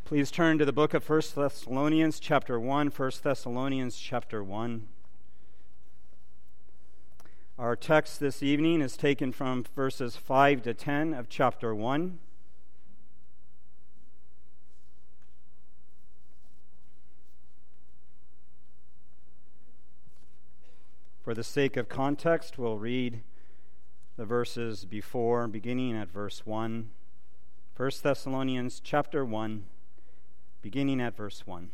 Please turn to the book of 1 Thessalonians chapter 1, 1 Thessalonians chapter 1. Our text this evening is taken from verses 5 to 10 of chapter 1. For the sake of context, we'll read the verses before, beginning at verse 1. 1 Thessalonians chapter 1, beginning at verse 1.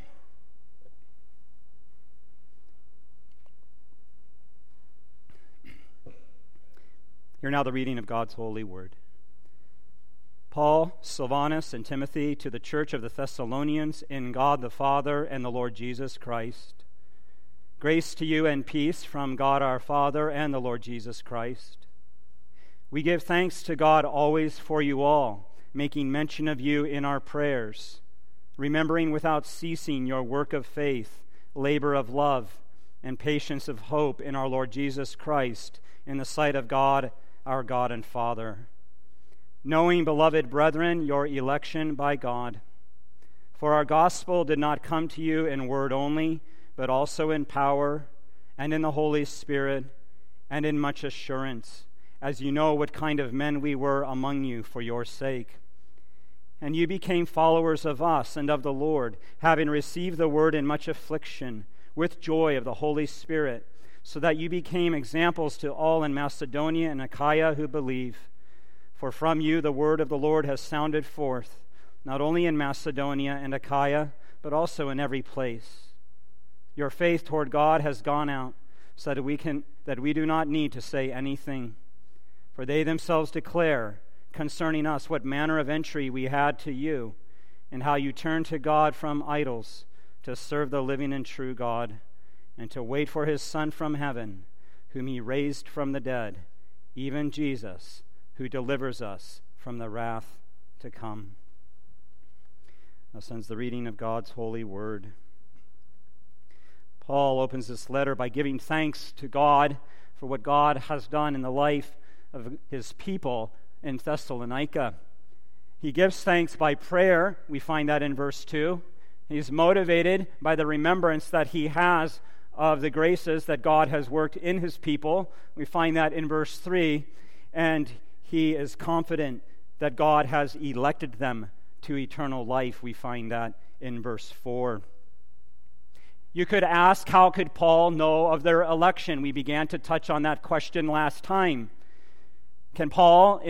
Hear now the reading of God's holy word. Paul, Silvanus, and Timothy, to the church of the Thessalonians in God the Father and the Lord Jesus Christ. Grace to you and peace from God our Father and the Lord Jesus Christ. We give thanks to God always for you all, making mention of you in our prayers, remembering without ceasing your work of faith, labor of love, and patience of hope in our Lord Jesus Christ, in the sight of God, our God and Father. Knowing, beloved brethren, your election by God. For our gospel did not come to you in word only, but also in power, and in the Holy Spirit, and in much assurance, as you know what kind of men we were among you for your sake. And you became followers of us and of the Lord, having received the word in much affliction, with joy of the Holy Spirit, so that you became examples to all in Macedonia and Achaia who believe. For from you the word of the Lord has sounded forth, not only in Macedonia and Achaia, but also in every place. Your faith toward God has gone out, so that we do not need to say anything. For they themselves declare concerning us what manner of entry we had to you, and how you turned to God from idols to serve the living and true God, and to wait for his Son from heaven, whom he raised from the dead, even Jesus, who delivers us from the wrath to come. Thus ends the reading of God's holy word. Paul opens this letter by giving thanks to God for what God has done in the life of his people in Thessalonica. He gives thanks by prayer. We find that in verse 2. He's motivated by the remembrance that he has of the graces that God has worked in his people. We find that in verse 3. And he is confident that God has elected them to eternal life. We find that in verse 4. You could ask, how could Paul know of their election? We began to touch on that question last time. Can Paul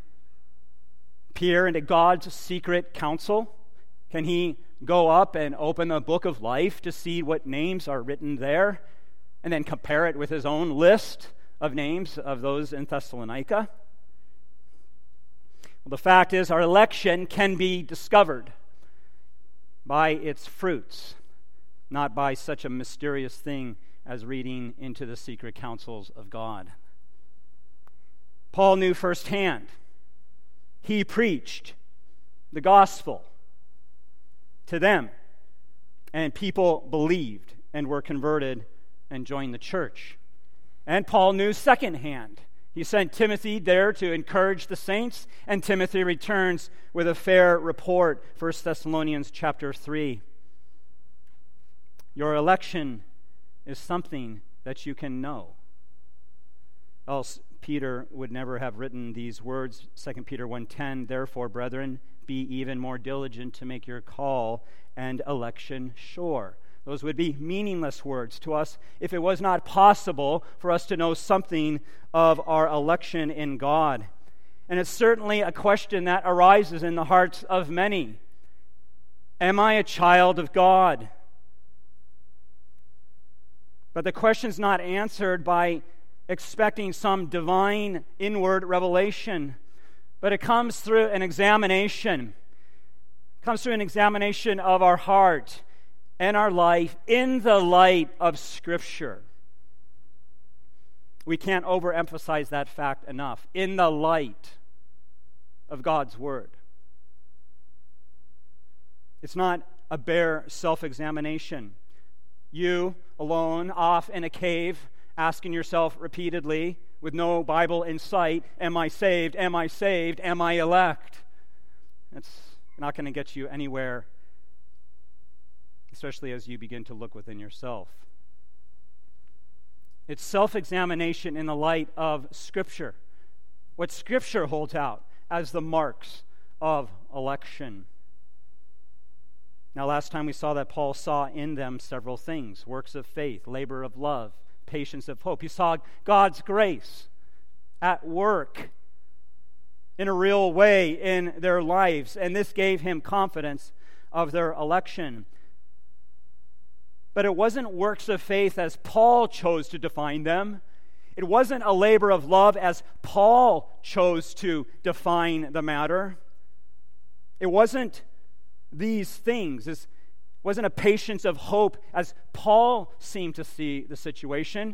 peer into God's secret counsel? Can he go up and open the book of life to see what names are written there, and then compare it with his own list of names of those in Thessalonica? Well, the fact is, our election can be discovered by its fruits, not by such a mysterious thing as reading into the secret counsels of God. Paul knew firsthand. He preached the gospel to them, and people believed and were converted and joined the church. And Paul knew secondhand. He sent Timothy there to encourage the saints, and Timothy returns with a fair report, 1 Thessalonians chapter 3. Your election is something that you can know. Else Peter would never have written these words, 2 Peter 1:10, therefore, brethren, be even more diligent to make your call and election sure. Those would be meaningless words to us if it was not possible for us to know something of our election in God. And it's certainly a question that arises in the hearts of many. Am I a child of God? But the question's not answered by expecting some divine inward revelation, but it comes through an examination. It comes through an examination of our heart and our life in the light of Scripture. We can't overemphasize that fact enough. In the light of God's Word. It's not a bare self-examination. You alone, off in a cave, asking yourself repeatedly, with no Bible in sight, am I saved? Am I saved? Am I elect? It's not going to get you anywhere, especially as you begin to look within yourself. It's self-examination in the light of Scripture. What Scripture holds out as the marks of election. Now, last time we saw that Paul saw in them several things: works of faith, labor of love, patience of hope. He saw God's grace at work in a real way in their lives, and this gave him confidence of their election. But it wasn't works of faith as Paul chose to define them. It wasn't a labor of love as Paul chose to define the matter. It wasn't these things. It wasn't a patience of hope as Paul seemed to see the situation.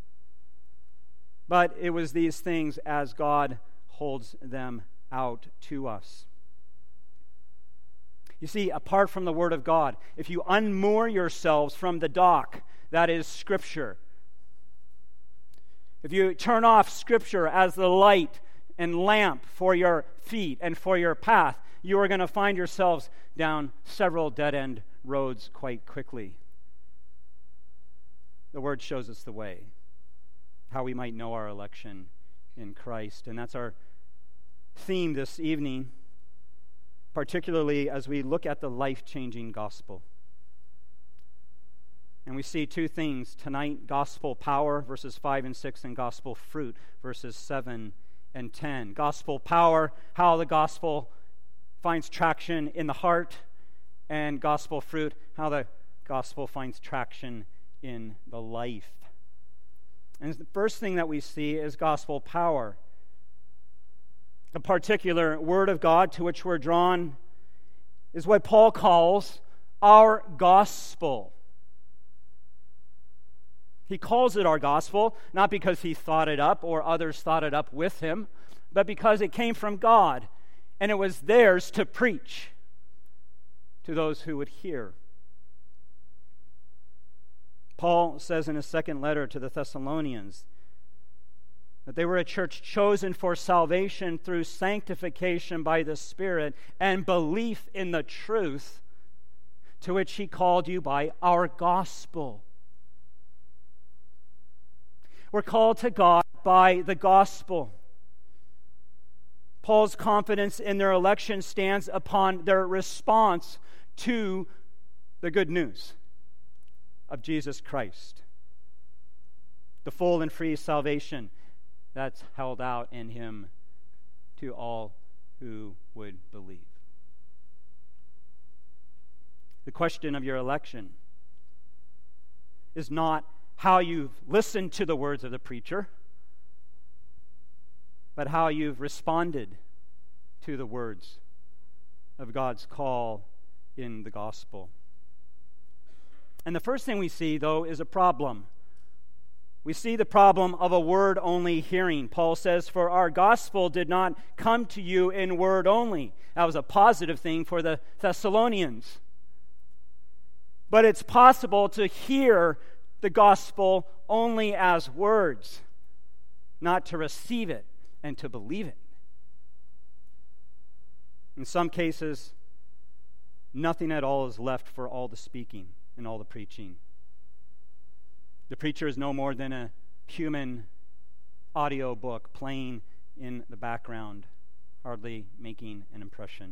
But it was these things as God holds them out to us. You see, apart from the Word of God, if you unmoor yourselves from the dock, that is Scripture, if you turn off Scripture as the light and lamp for your feet and for your path, you are going to find yourselves down several dead-end roads quite quickly. The Word shows us the way, how we might know our election in Christ. And that's our theme this evening, particularly as we look at the life-changing gospel. And we see two things tonight: gospel power, verses 5 and 6, and gospel fruit, verses 7 and 10. Gospel power, how the gospel finds traction in the heart, and gospel fruit, how the gospel finds traction in the life. And the first thing that we see is gospel power. The particular word of God to which we're drawn is what Paul calls our gospel. He calls it our gospel, not because he thought it up or others thought it up with him, but because it came from God, and it was theirs to preach to those who would hear. Paul says in his second letter to the Thessalonians that they were a church chosen for salvation through sanctification by the Spirit and belief in the truth to which he called you by our gospel. We're called to God by the gospel. Paul's confidence in their election stands upon their response to the good news of Jesus Christ, the full and free salvation that's held out in him to all who would believe. The question of your election is not how you've listened to the words of the preacher, but how you've responded to the words of God's call in the gospel. And the first thing we see, though, is a problem. We see the problem of a word-only hearing. Paul says, "For our gospel did not come to you in word only." That was a positive thing for the Thessalonians. But it's possible to hear the gospel only as words, not to receive it and to believe it. In some cases, nothing at all is left for all the speaking and all the preaching. The preacher is no more than a human audio book playing in the background, hardly making an impression.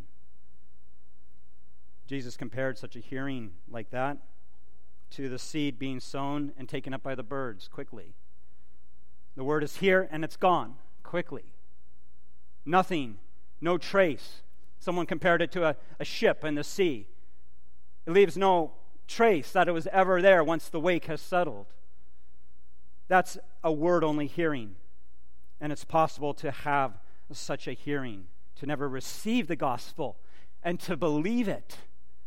Jesus compared such a hearing like that to the seed being sown and taken up by the birds quickly. The word is here and it's gone quickly. Nothing, no trace. Someone compared it to a ship in the sea. It leaves no trace that it was ever there once the wake has settled. That's a word-only hearing. And it's possible to have such a hearing, to never receive the gospel and to believe it.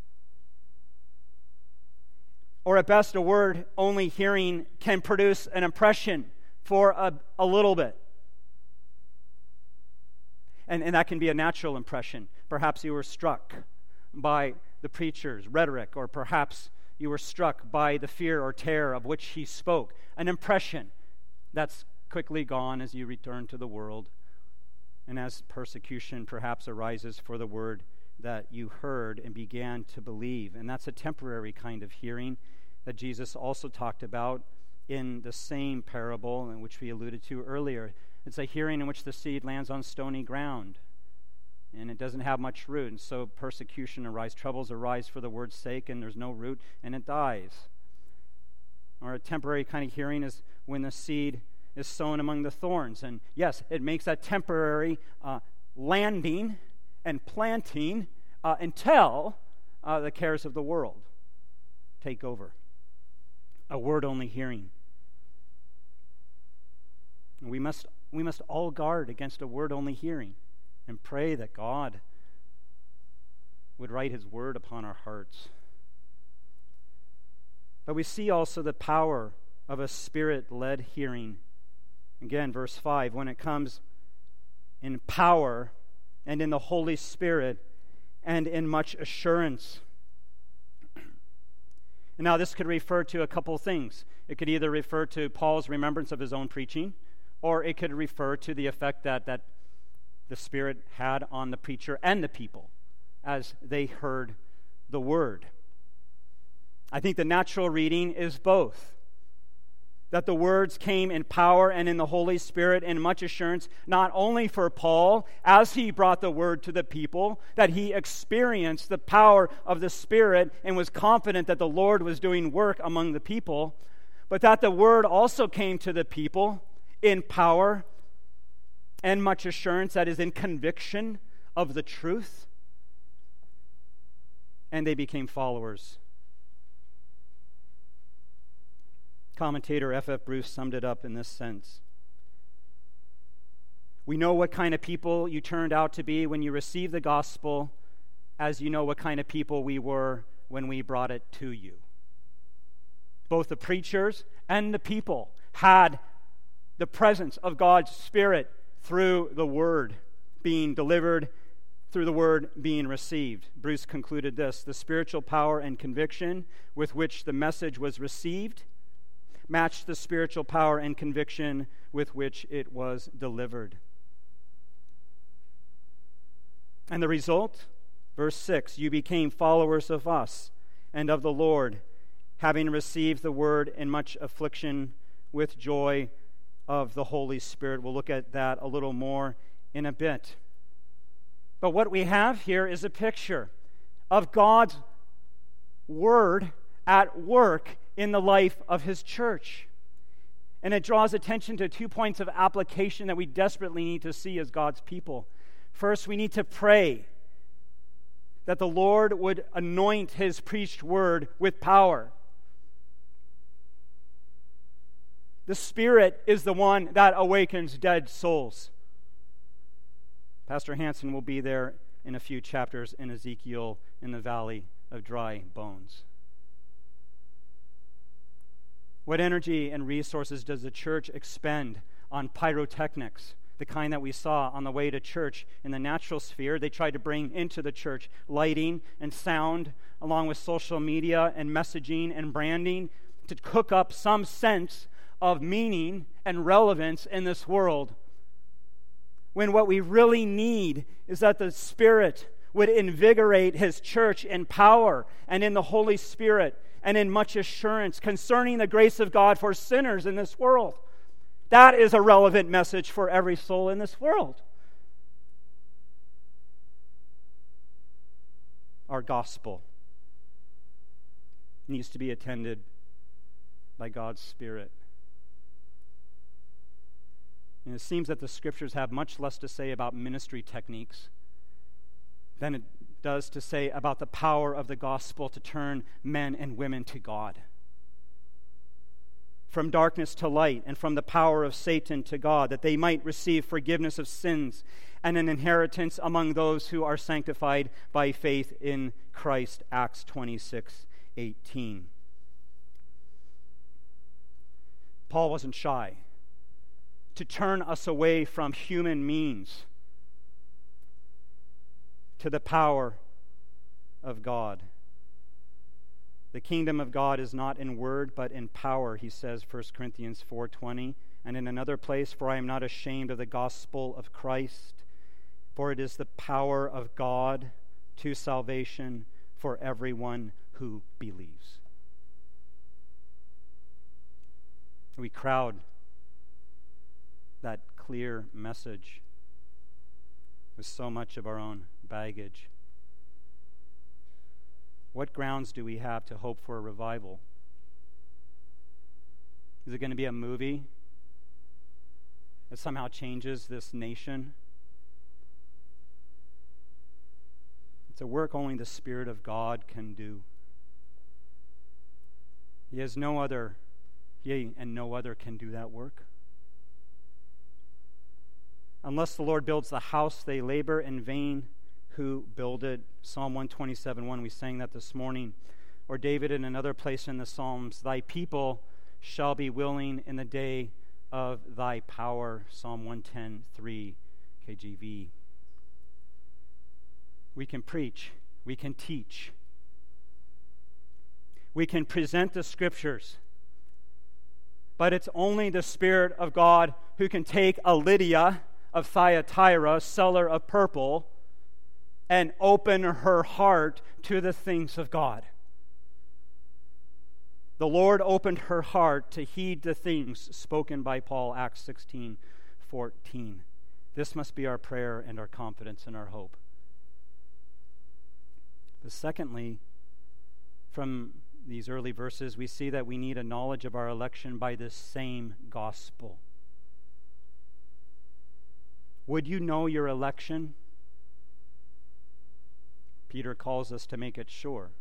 Or at best, a word-only hearing can produce an impression for a little bit. And that can be a natural impression. Perhaps you were struck by the preacher's rhetoric, or perhaps you were struck by the fear or terror of which he spoke. An impression that's quickly gone as you return to the world, and as persecution perhaps arises for the word that you heard and began to believe. And that's a temporary kind of hearing that Jesus also talked about in the same parable in which we alluded to earlier. It's a hearing in which the seed lands on stony ground, and it doesn't have much root, and so persecution arises, troubles arise for the word's sake, and there's no root, and it dies. Or a temporary kind of hearing is when the seed is sown among the thorns, and yes, it makes that temporary landing and planting until the cares of the world take over. A word-only hearing. And we must all guard against a word-only hearing and pray that God would write His word upon our hearts. But we see also the power of a Spirit-led hearing. Again, verse 5, when it comes in power and in the Holy Spirit and in much assurance. And now this could refer to a couple things. It could either refer to Paul's remembrance of his own preaching, or it could refer to the effect that the Spirit had on the preacher and the people as they heard the word. I think the natural reading is both. That the words came in power and in the Holy Spirit and much assurance, not only for Paul, as he brought the word to the people, that he experienced the power of the Spirit and was confident that the Lord was doing work among the people, but that the word also came to the people in power and much assurance, that is, in conviction of the truth, and they became followers. Commentator F.F. Bruce summed it up in this sense. We know what kind of people you turned out to be when you received the gospel, as you know what kind of people we were when we brought it to you. Both the preachers and the people had the presence of God's Spirit through the word being delivered, through the word being received. Bruce concluded this: the spiritual power and conviction with which the message was received matched the spiritual power and conviction with which it was delivered. And the result, verse 6, you became followers of us and of the Lord, having received the word in much affliction with joy of the Holy Spirit. We'll look at that a little more in a bit. But what we have here is a picture of God's word at work in the life of His church. And it draws attention to 2 points of application that we desperately need to see as God's people. First, we need to pray that the Lord would anoint His preached word with power. The Spirit is the one that awakens dead souls. Pastor Hansen will be there in a few chapters in Ezekiel in the Valley of Dry Bones. What energy and resources does the church expend on pyrotechnics, the kind that we saw on the way to church in the natural sphere? They tried to bring into the church lighting and sound, along with social media and messaging and branding, to cook up some sense of meaning and relevance in this world. When what we really need is that the Spirit would invigorate His church in power and in the Holy Spirit and in much assurance concerning the grace of God for sinners in this world. That is a relevant message for every soul in this world. Our gospel needs to be attended by God's Spirit. And it seems that the Scriptures have much less to say about ministry techniques than it does to say about the power of the gospel to turn men and women to God. From darkness to light, and from the power of Satan to God, that they might receive forgiveness of sins and an inheritance among those who are sanctified by faith in Christ. Acts 26:18. Paul wasn't shy to turn us away from human means to the power of God. The kingdom of God is not in word, but in power, he says, 1 Corinthians 4:20. And in another place, for I am not ashamed of the gospel of Christ, for it is the power of God to salvation for everyone who believes. We crowd that clear message with so much of our own baggage. What grounds do we have to hope for a revival? Is it going to be a movie that somehow changes this nation? It's a work only the Spirit of God can do. He and no other can do that work. Unless the Lord builds the house, they labor in vain who build it. Psalm 127:1, we sang that this morning. Or David in another place in the Psalms, thy people shall be willing in the day of thy power. Psalm 110:3, KJV. We can preach, we can teach, we can present the Scriptures, but it's only the Spirit of God who can take a Lydia of Thyatira, seller of purple, and open her heart to the things of God. The Lord opened her heart to heed the things spoken by Paul, Acts 16:14. This must be our prayer and our confidence and our hope. But secondly, from these early verses, we see that we need a knowledge of our election by this same gospel. Would you know your election? Peter calls us to make it sure.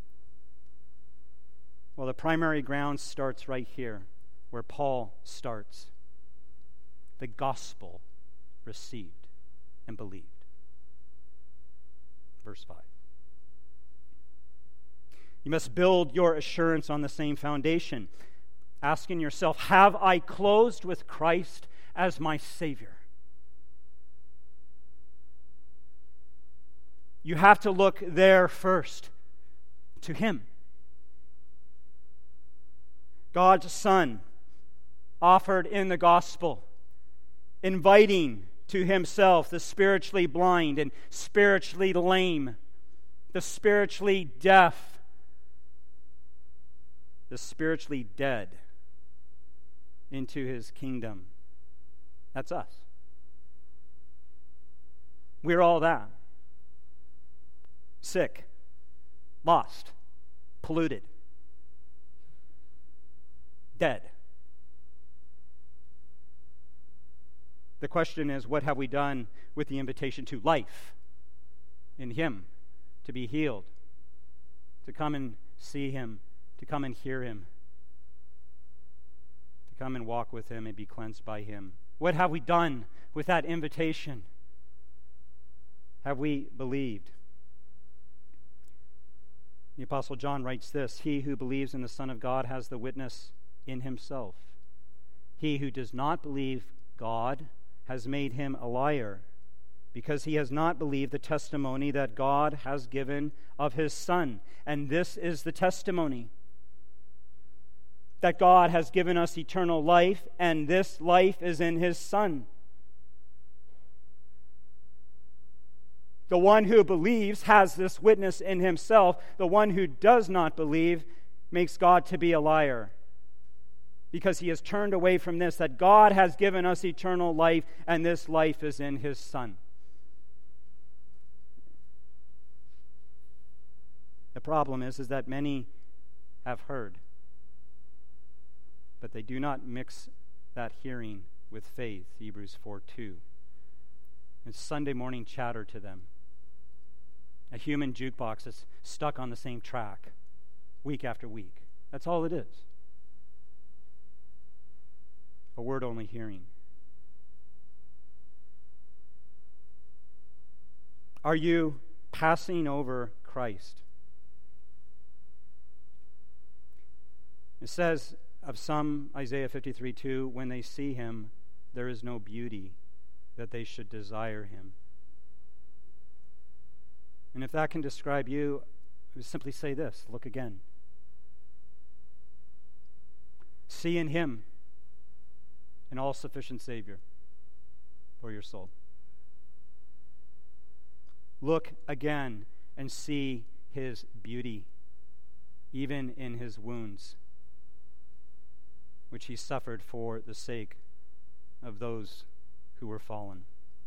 Well, the primary ground starts right here, where Paul starts. The gospel received and believed. Verse 5. You must build your assurance on the same foundation, asking yourself, have I closed with Christ as my Savior? You have to look there first, to Him. God's Son, offered in the gospel, inviting to Himself the spiritually blind and spiritually lame, the spiritually deaf, the spiritually dead into His kingdom. That's us. We're all that. Sick, lost, polluted, dead. The question is, what have we done with the invitation to life in Him, to be healed, to come and see Him, to come and hear Him, to come and walk with Him and be cleansed by Him? What have we done with that invitation? Have we believed? The Apostle John writes this, he who believes in the Son of God has the witness in himself. He who does not believe God has made him a liar, because he has not believed the testimony that God has given of His Son. And this is the testimony, that God has given us eternal life, and this life is in His Son. The one who believes has this witness in himself. The one who does not believe makes God to be a liar, because he has turned away from this, that God has given us eternal life, and this life is in His Son. The problem is that many have heard, but they do not mix that hearing with faith, Hebrews 4:2. It's Sunday morning chatter to them. A human jukebox that's stuck on the same track week after week. That's all it is. A word-only hearing. Are you passing over Christ? It says of some, Isaiah 53:2, when they see Him, there is no beauty that they should desire Him. And if that can describe you, I would simply say this, look again. See in Him an all-sufficient Savior for your soul. Look again and see his beauty, even in his wounds, which he suffered for the sake of those who were fallen.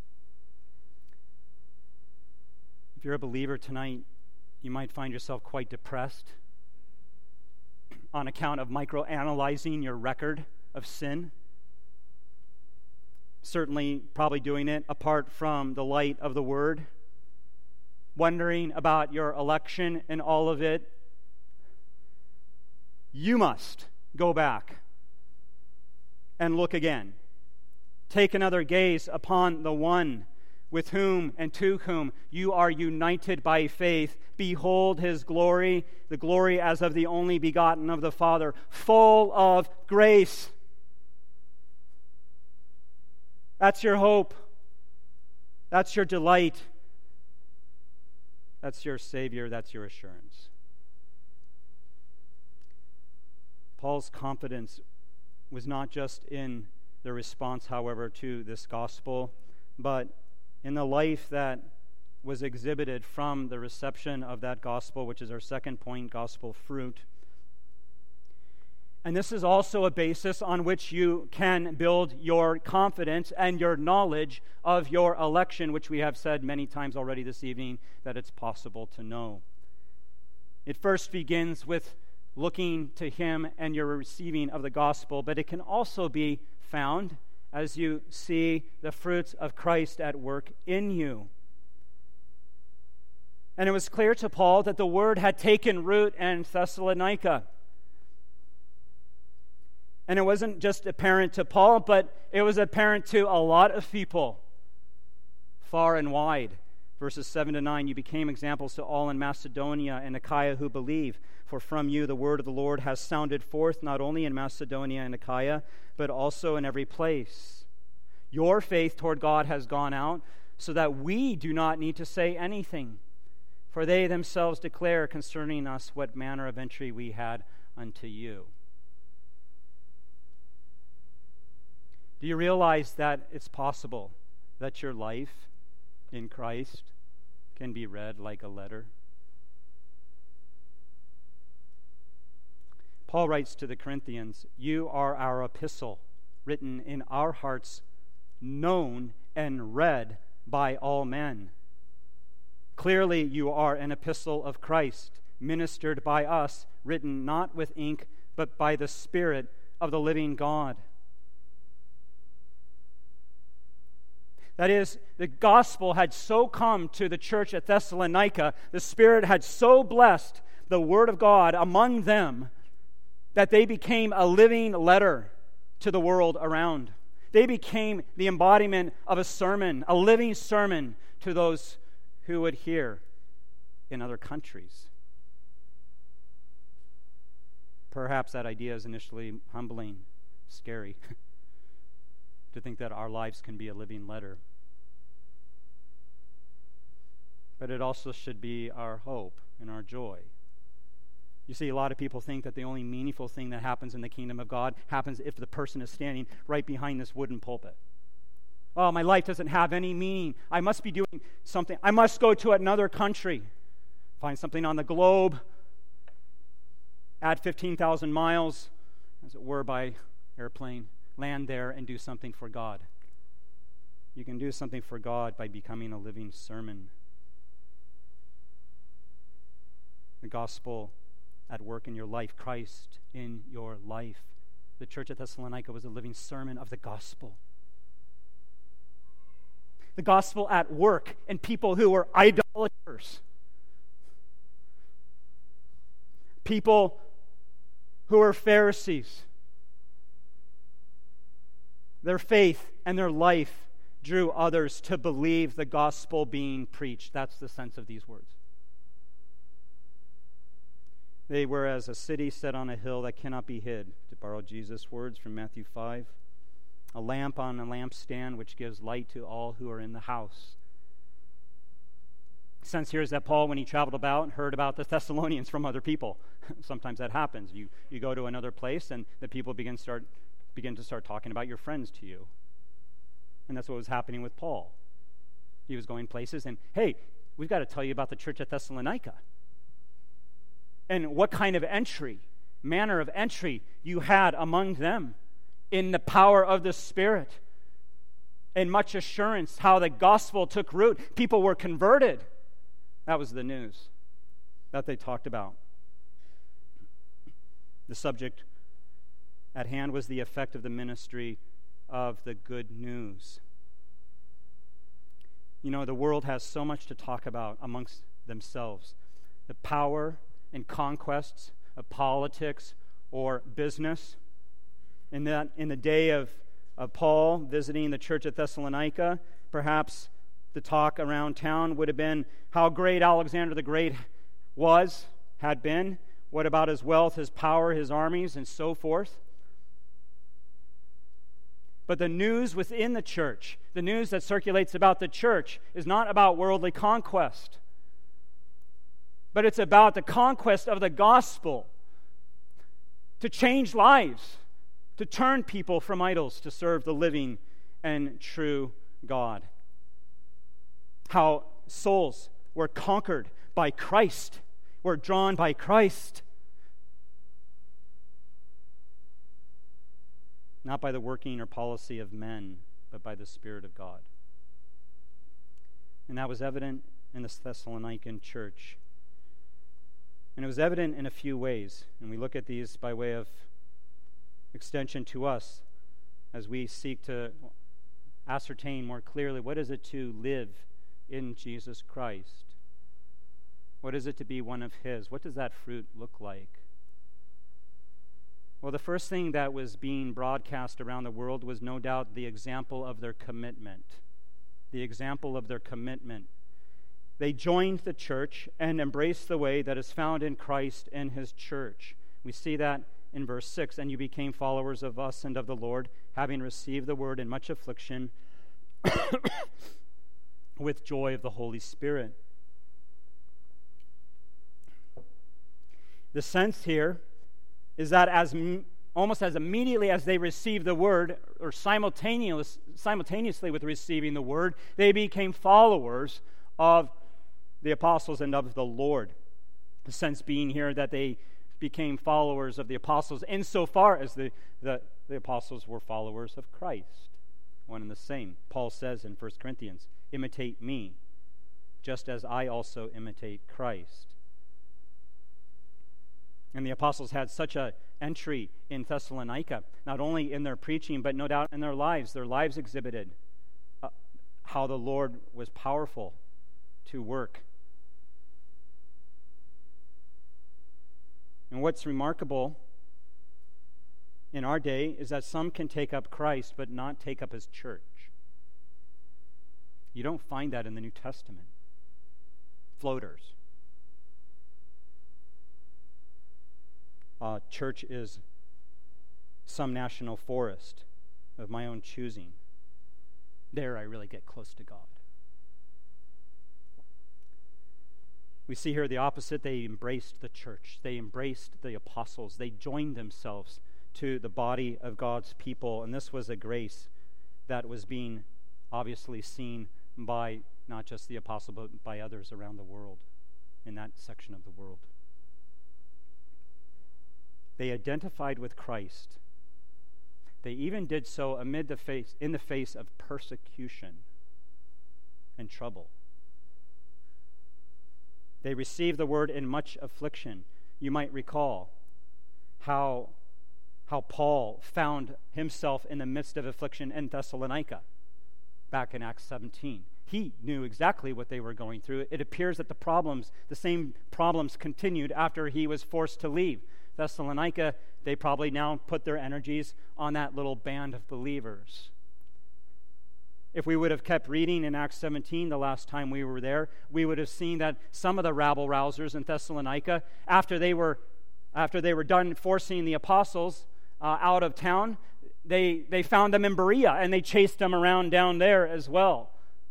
If you're a believer tonight, you might find yourself quite depressed on account of microanalyzing your record of sin. Certainly, probably doing it apart from the light of the Word, wondering about your election and all of it. You must go back and look again. Take another gaze upon the one with whom and to whom you are united by faith. Behold his glory, the glory as of the only begotten of the Father, full of grace. That's your hope. That's your delight. That's your Savior. That's your assurance. Paul's confidence was not just in the response, however, to this gospel, but in the life that was exhibited from the reception of that gospel, which is our second point, gospel fruit. And this is also a basis on which you can build your confidence and your knowledge of your election, which we have said many times already this evening that it's possible to know. It first begins with looking to him and your receiving of the gospel, but it can also be found as you see the fruits of Christ at work in you. And it was clear to Paul that the word had taken root in Thessalonica. And it wasn't just apparent to Paul, but it was apparent to a lot of people, far and wide. Verses 7 to 9, you became examples to all in Macedonia and Achaia who believe. For from you the word of the Lord has sounded forth, not only in Macedonia and Achaia, but also in every place. Your faith toward God has gone out, so that we do not need to say anything. For they themselves declare concerning us what manner of entry we had unto you. Do you realize that it's possible that your life in Christ can be read like a letter? Paul writes to the Corinthians, "You are our epistle, written in our hearts, known and read by all men. Clearly you are an epistle of Christ, ministered by us, written not with ink, but by the Spirit of the living God." That is, the gospel had so come to the church at Thessalonica, the Spirit had so blessed the word of God among them, that they became a living letter to the world around. They became the embodiment of a sermon, a living sermon to those who would hear in other countries. Perhaps that idea is initially humbling, scary, to think that our lives can be a living letter. But it also should be our hope and our joy. You see, a lot of people think that the only meaningful thing that happens in the kingdom of God happens if the person is standing right behind this wooden pulpit. Oh, my life doesn't have any meaning. I must be doing something. I must go to another country, find something on the globe, add 15,000 miles, as it were, by airplane, land there and do something for God. You can do something for God by becoming a living sermon. The gospel at work in your life, Christ in your life. The church at Thessalonica was a living sermon of the gospel. The gospel at work in people who were idolaters. People who were Pharisees. Their faith and their life drew others to believe the gospel being preached. That's the sense of these words. They were as a city set on a hill that cannot be hid, to borrow Jesus' words from Matthew 5. A lamp on a lampstand which gives light to all who are in the house. The sense here is that Paul, when he traveled about, heard about the Thessalonians from other people. Sometimes that happens. You go to another place and the people begin to start talking about your friends to you. And that's what was happening with Paul. He was going places and, hey, we've got to tell you about the church at Thessalonica and what kind of manner of entry you had among them in the power of the Spirit and much assurance, how the gospel took root. People were converted. That was the news that they talked about. The subject at hand was the effect of the ministry of the good news. You know, the world has so much to talk about amongst themselves. The power and conquests of politics or business. In the day of Paul visiting the church at Thessalonica, perhaps the talk around town would have been how great Alexander the Great had been. What about his wealth, his power, his armies, and so forth? But the news within the church, the news that circulates about the church, is not about worldly conquest, but it's about the conquest of the gospel to change lives, to turn people from idols to serve the living and true God. How souls were conquered by Christ, were drawn by Christ, not by the working or policy of men, but by the Spirit of God. And that was evident in the Thessalonican church. And it was evident in a few ways. And we look at these by way of extension to us as we seek to ascertain more clearly what is it to live in Jesus Christ. What is it to be one of His? What does that fruit look like? Well, the first thing that was being broadcast around the world was no doubt the example of their commitment. The example of their commitment. They joined the church and embraced the way that is found in Christ and His church. We see that in verse 6. And you became followers of us and of the Lord, having received the word in much affliction with joy of the Holy Spirit. The sense here is that almost as immediately as they received the word, or simultaneously with receiving the word, they became followers of the apostles and of the Lord. The sense being here that they became followers of the apostles insofar as the apostles were followers of Christ. One and the same. Paul says in 1 Corinthians, imitate me, just as I also imitate Christ. And the apostles had such an entry in Thessalonica, not only in their preaching, but no doubt in their lives. Their lives exhibited how the Lord was powerful to work. And what's remarkable in our day is that some can take up Christ but not take up His church. You don't find that in the New Testament. Floaters. Church is some national forest of my own choosing. There I really get close to God. We see here the opposite. They embraced the church. They embraced the apostles. They joined themselves to the body of God's people. And this was a grace that was being obviously seen by not just the apostle, but by others around the world, in that section of the world. They identified with Christ. They even did so in the face of persecution and trouble. They received the word in much affliction. You might recall how Paul found himself in the midst of affliction in Thessalonica back in Acts 17. He knew exactly what they were going through. It appears that the same problems continued after he was forced to leave Thessalonica. They probably now put their energies on that little band of believers. If we would have kept reading in Acts 17 the last time we were there, we would have seen that some of the rabble-rousers in Thessalonica, after they were done forcing the apostles out of town, they found them in Berea, and they chased them around down there as well.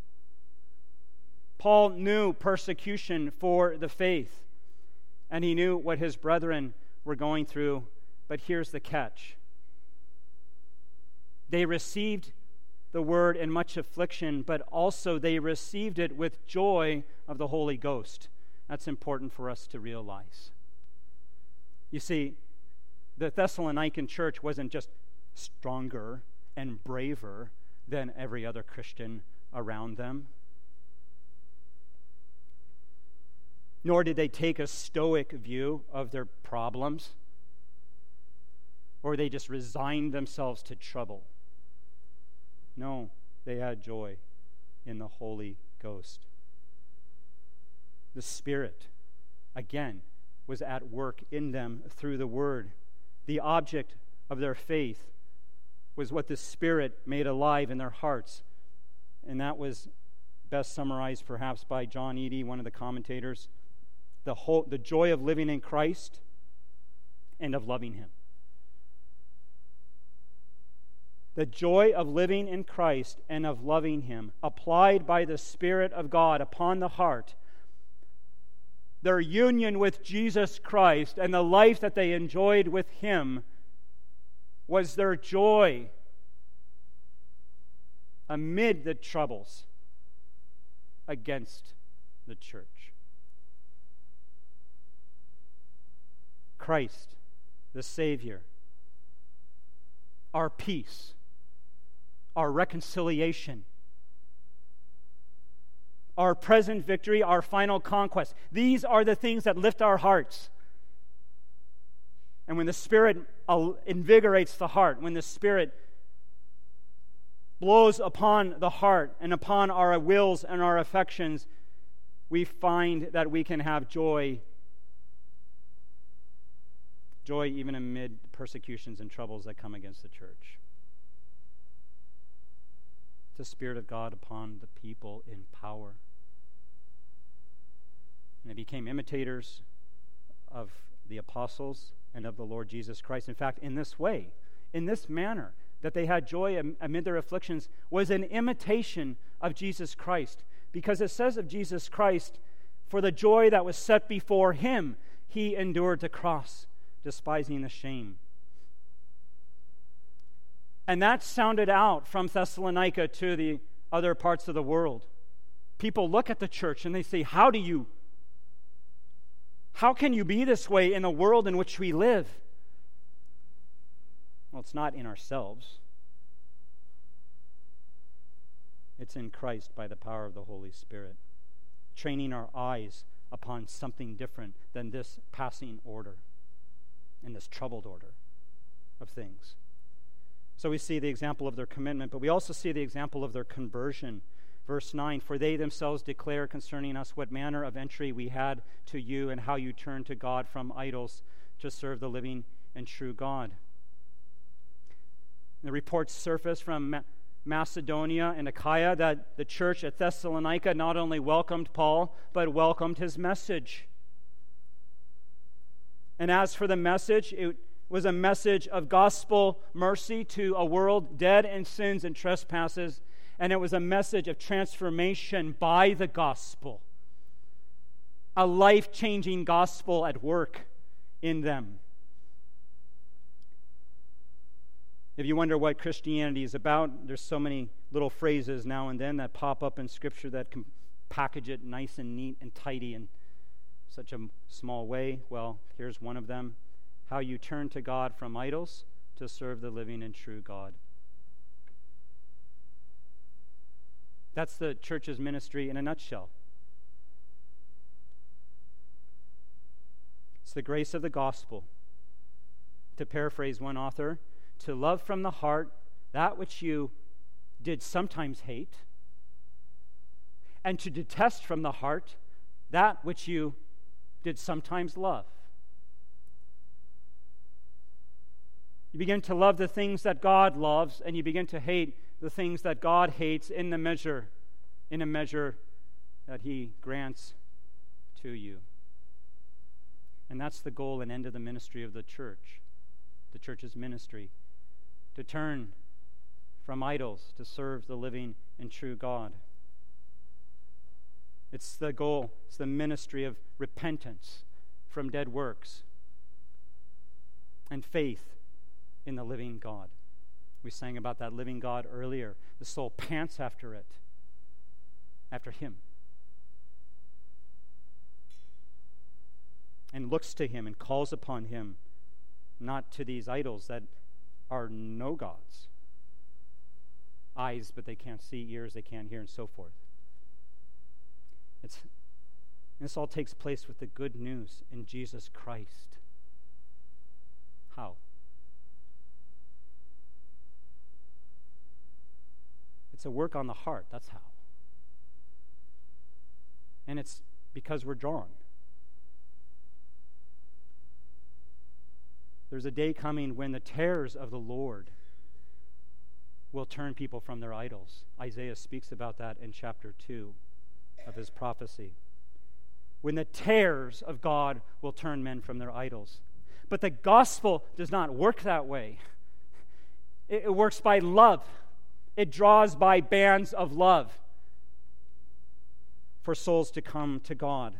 Paul knew persecution for the faith, and he knew what his brethren were going through, but here's the catch. They received the word in much affliction, but also they received it with joy of the Holy Ghost. That's important for us to realize. You see, the Thessalonican church wasn't just stronger and braver than every other Christian around them, nor did they take a stoic view of their problems, or they just resigned themselves to trouble. No, they had joy in the Holy Ghost. The Spirit, again, was at work in them through the Word. The object of their faith was what the Spirit made alive in their hearts. And that was best summarized perhaps by John Eadie, one of the commentators. The joy of living in Christ and of loving Him. The joy of living in Christ and of loving Him, applied by the Spirit of God upon the heart. Their union with Jesus Christ and the life that they enjoyed with Him was their joy amid the troubles against the church. Christ, the Savior, our peace, our reconciliation, our present victory, our final conquest. These are the things that lift our hearts. And when the Spirit invigorates the heart, when the Spirit blows upon the heart and upon our wills and our affections, we find that we can have joy even amid persecutions and troubles that come against the church. The Spirit of God upon the people in power. And they became imitators of the apostles and of the Lord Jesus Christ. In fact, in this way, in this manner, that they had joy amid their afflictions was an imitation of Jesus Christ. Because it says of Jesus Christ, for the joy that was set before Him, He endured the cross, despising the shame. And that sounded out from Thessalonica to the other parts of the world. People look at the church and they say, how can you be this way in the world in which we live? Well, it's not in ourselves. It's in Christ by the power of the Holy Spirit, training our eyes upon something different than this passing order and this troubled order of things. So we see the example of their commitment, but we also see the example of their conversion. Verse 9, for they themselves declare concerning us what manner of entry we had to you and how you turned to God from idols to serve the living and true God. The reports surfaced from Macedonia and Achaia that the church at Thessalonica not only welcomed Paul, but welcomed his message. And as for the message, it was a message of gospel mercy to a world dead in sins and trespasses, and it was a message of transformation by the gospel. A life-changing gospel at work in them. If you wonder what Christianity is about, there's so many little phrases now and then that pop up in Scripture that can package it nice and neat and tidy in such a small way. Well, here's one of them. How you turn to God from idols to serve the living and true God. That's the church's ministry in a nutshell. It's the grace of the gospel. To paraphrase one author, to love from the heart that which you did sometimes hate, and to detest from the heart that which you did sometimes love. You begin to love the things that God loves, and you begin to hate the things that God hates in a measure that He grants to you. And that's the goal and end of the ministry of the church's ministry, to turn from idols to serve the living and true God. It's the goal, it's the ministry of repentance from dead works and faith in the living God. We sang about that living God earlier. The soul pants after it, after Him, and looks to Him and calls upon Him, not to these idols that are no gods. Eyes, but they can't see, ears, they can't hear, and so forth. This all takes place with the good news in Jesus Christ. How? It's a work on the heart, that's how. And it's because we're drawn. There's a day coming when the terrors of the Lord will turn people from their idols. Isaiah speaks about that in chapter 2 of his prophecy. When the terrors of God will turn men from their idols. But the gospel does not work that way. It works by love. It draws by bands of love for souls to come to God.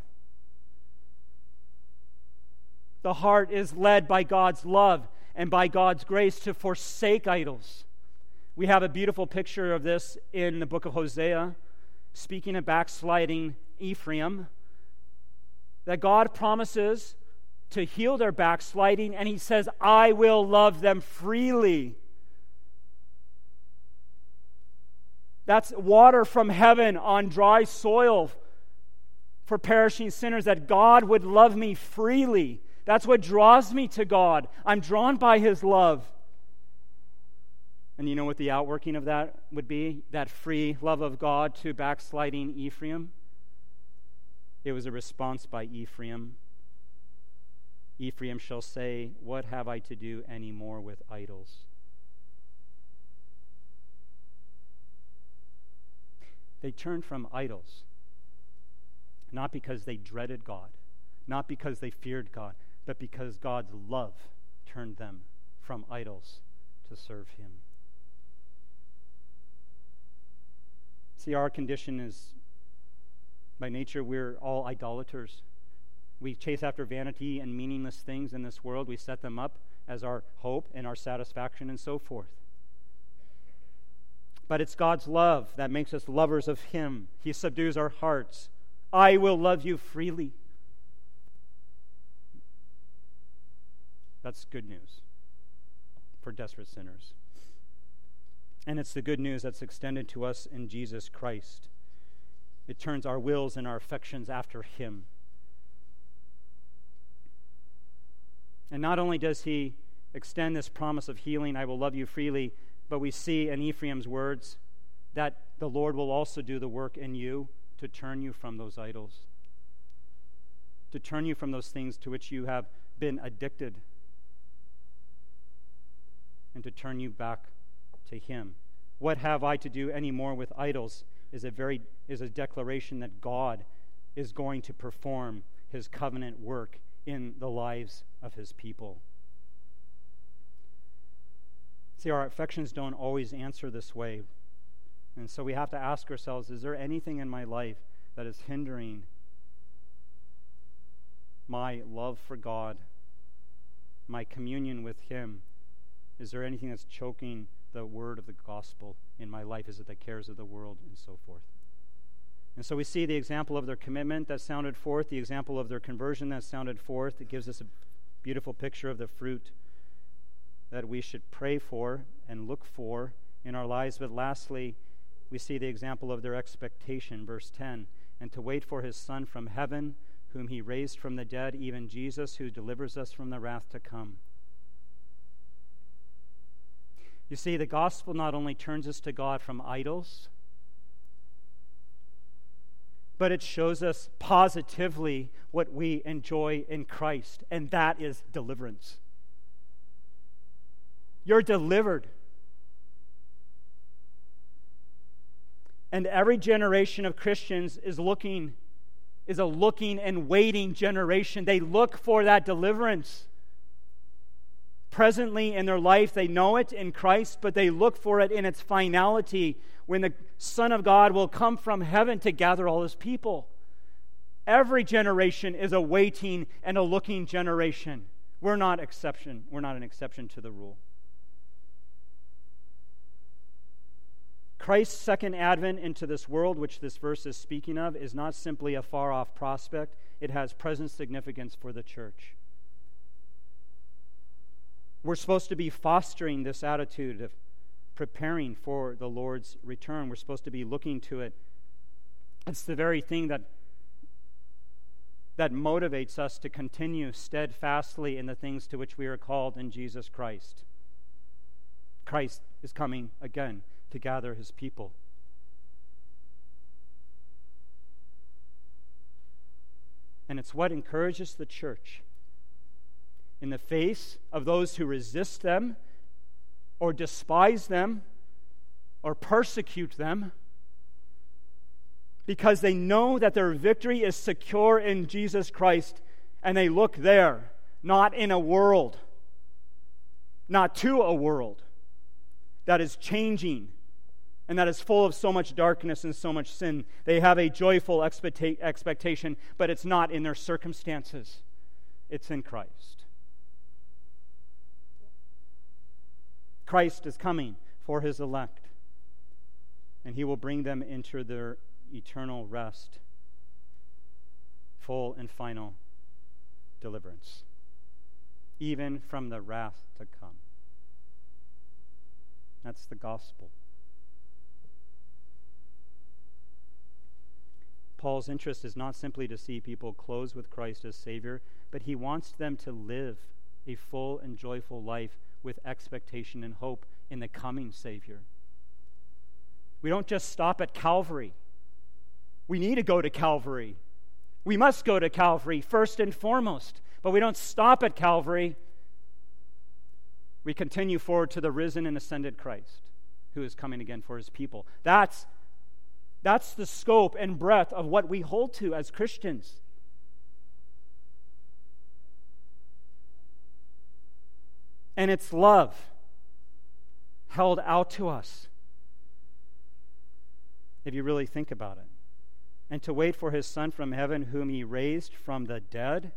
The heart is led by God's love and by God's grace to forsake idols. We have a beautiful picture of this in the book of Hosea, speaking of backsliding Ephraim, that God promises to heal their backsliding, and He says, I will love them freely. That's water from heaven on dry soil for perishing sinners, that God would love me freely. That's what draws me to God. I'm drawn by His love. And you know what the outworking of that would be? That free love of God to backsliding Ephraim? It was a response by Ephraim. Ephraim shall say, what have I to do any more with idols? They turned from idols, not because they dreaded God, not because they feared God, but because God's love turned them from idols to serve Him. See, our condition is, by nature, we're all idolaters. We chase after vanity and meaningless things in this world. We set them up as our hope and our satisfaction and so forth. But it's God's love that makes us lovers of Him. He subdues our hearts. I will love you freely. That's good news for desperate sinners. And it's the good news that's extended to us in Jesus Christ. It turns our wills and our affections after Him. And not only does He extend this promise of healing, I will love you freely, but we see in Ephraim's words that the Lord will also do the work in you to turn you from those idols, to turn you from those things to which you have been addicted, and to turn you back to Him. What have I to do any more with idols is a declaration that God is going to perform His covenant work in the lives of His people. See, our affections don't always answer this way. And so we have to ask ourselves, is there anything in my life that is hindering my love for God, my communion with Him? Is there anything that's choking the word of the gospel in my life? Is it the cares of the world and so forth? And so we see the example of their commitment that sounded forth, the example of their conversion that sounded forth. It gives us a beautiful picture of the fruit that we should pray for and look for in our lives. But lastly, we see the example of their expectation, verse 10, and to wait for His Son from heaven, whom He raised from the dead, even Jesus, who delivers us from the wrath to come. You see, the gospel not only turns us to God from idols, but it shows us positively what we enjoy in Christ, and that is deliverance. You're delivered. And every generation of Christians is a looking and waiting generation. They look for that deliverance. Presently in their life, they know it in Christ, but they look for it in its finality when the Son of God will come from heaven to gather all His people. Every generation is a waiting and a looking generation. We're not an exception to the rule. Christ's second advent into this world, which this verse is speaking of, is not simply a far-off prospect. It has present significance for the church. We're supposed to be fostering this attitude of preparing for the Lord's return. We're supposed to be looking to it. It's the very thing that motivates us to continue steadfastly in the things to which we are called in Jesus Christ. Christ is coming again to gather his people. And it's what encourages the church in the face of those who resist them or despise them or persecute them, because they know that their victory is secure in Jesus Christ, and they look there, not in a world, not to a world that is changing and that is full of so much darkness and so much sin. They have a joyful expectation, but it's not in their circumstances. It's in Christ. Christ is coming for his elect, and he will bring them into their eternal rest, full and final deliverance, even from the wrath to come. That's the gospel. Paul's interest is not simply to see people close with Christ as Savior, but he wants them to live a full and joyful life with expectation and hope in the coming Savior. We don't just stop at Calvary. We need to go to Calvary. We must go to Calvary first and foremost, but we don't stop at Calvary. We continue forward to the risen and ascended Christ, who is coming again for his people. That's the scope and breadth of what we hold to as Christians. And it's love held out to us, if you really think about it. And to wait for his Son from heaven, whom he raised from the dead,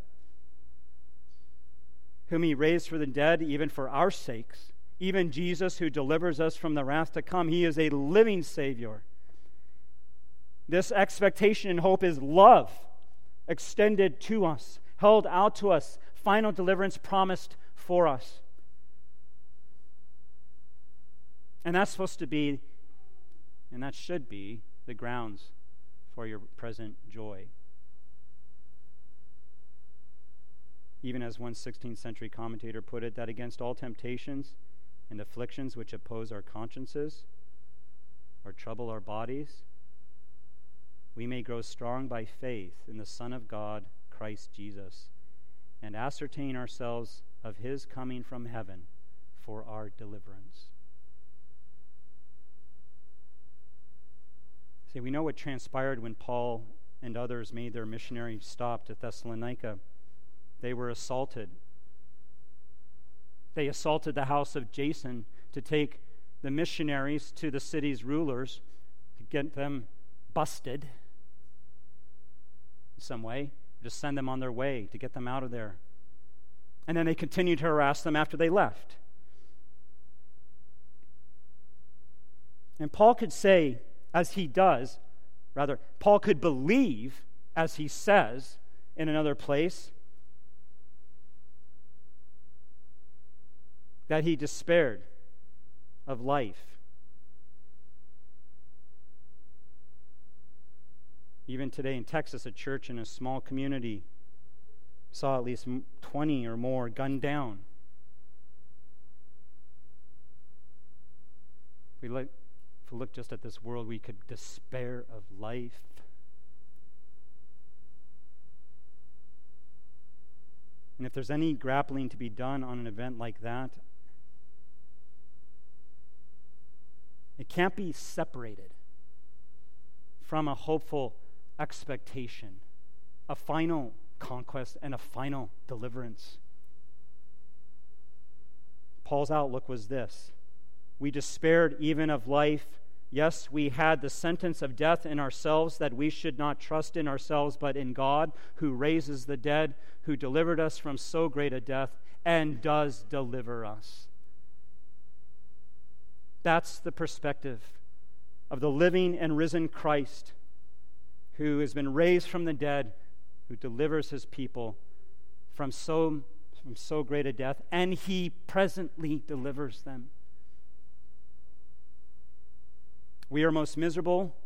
whom he raised from the dead even for our sakes, even Jesus who delivers us from the wrath to come. He is a living Savior. This expectation and hope is love extended to us, held out to us, final deliverance promised for us. And that's supposed to be, and that should be, the grounds for your present joy. Even as one 16th century commentator put it, that against all temptations and afflictions which oppose our consciences or trouble our bodies, we may grow strong by faith in the Son of God, Christ Jesus, and ascertain ourselves of his coming from heaven for our deliverance. See, we know what transpired when Paul and others made their missionary stop to Thessalonica. They were assaulted. They assaulted the house of Jason to take the missionaries to the city's rulers to get them busted in some way, to send them on their way, to get them out of there. And then they continued to harass them after they left. And Paul could say, as he does, rather, Paul could believe, as he says in another place, that he despaired of life. Even today in Texas, a church in a small community saw at least 20 or more gunned down. If we look just at this world, we could despair of life. And if there's any grappling to be done on an event like that, it can't be separated from a hopeful expectation, a final conquest, and a final deliverance. Paul's outlook was this: we despaired even of life. Yes, we had the sentence of death in ourselves, that we should not trust in ourselves, but in God, who raises the dead, who delivered us from so great a death, and does deliver us. That's the perspective of the living and risen Christ, who has been raised from the dead, who delivers his people from so great a death, and he presently delivers them. We are most miserable,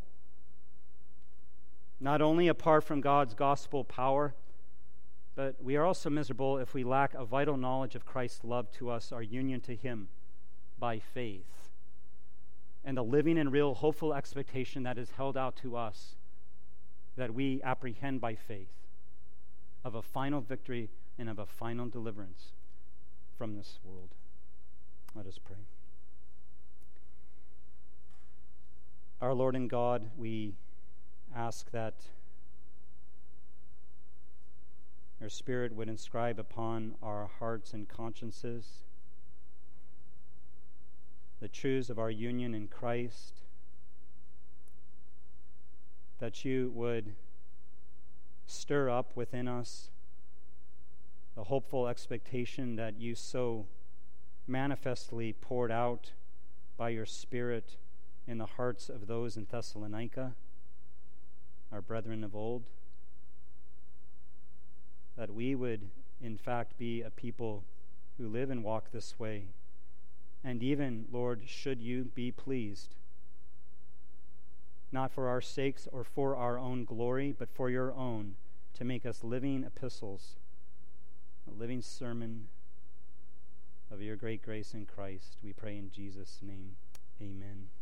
not only apart from God's gospel power, but we are also miserable if we lack a vital knowledge of Christ's love to us, our union to him by faith, and the living and real hopeful expectation that is held out to us, that we apprehend by faith, of a final victory and of a final deliverance from this world. Let us pray. Our Lord and God, we ask that your Spirit would inscribe upon our hearts and consciences the truths of our union in Christ, that you would stir up within us the hopeful expectation that you so manifestly poured out by your Spirit in the hearts of those in Thessalonica, our brethren of old, that we would in fact be a people who live and walk this way. And even, Lord, should you be pleased, not for our sakes or for our own glory, but for your own, to make us living epistles, a living sermon of your great grace in Christ. We pray in Jesus' name. Amen.